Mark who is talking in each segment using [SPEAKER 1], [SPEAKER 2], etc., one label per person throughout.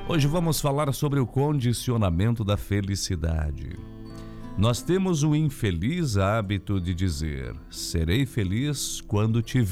[SPEAKER 1] Hoje vamos falar sobre o condicionamento da felicidade. Nós temos o infeliz hábito de dizer: serei feliz quando tiver ...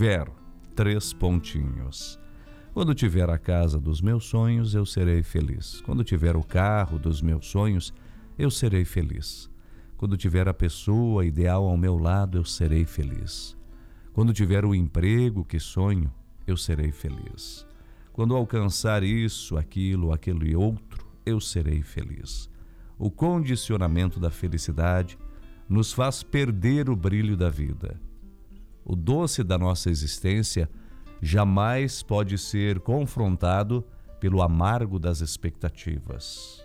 [SPEAKER 1] Quando tiver a casa dos meus sonhos, eu serei feliz. Quando tiver o carro dos meus sonhos, eu serei feliz. Quando tiver a pessoa ideal ao meu lado, eu serei feliz. Quando tiver o emprego que sonho, eu serei feliz. Quando alcançar isso, aquilo e outro, eu serei feliz. O condicionamento da felicidade nos faz perder o brilho da vida. O doce da nossa existência jamais pode ser confrontado pelo amargo das expectativas.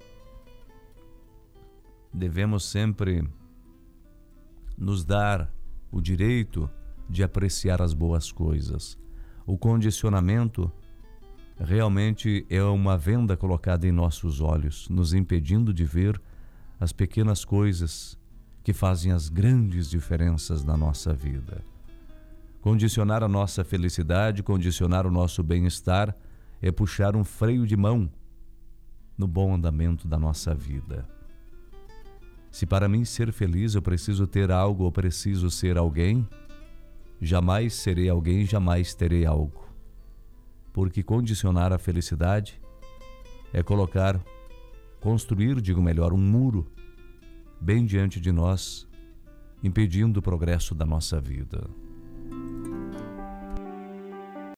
[SPEAKER 1] Devemos sempre nos dar o direito de apreciar as boas coisas. O condicionamento realmente é uma venda colocada em nossos olhos, nos impedindo de ver as pequenas coisas que fazem as grandes diferenças na nossa vida. Condicionar a nossa felicidade, condicionar o nosso bem-estar, é puxar um freio de mão no bom andamento da nossa vida. Se para mim ser feliz eu preciso ter algo ou preciso ser alguém, jamais serei alguém, jamais terei algo. Porque condicionar a felicidade é construir, um muro bem diante de nós, impedindo o progresso da nossa vida.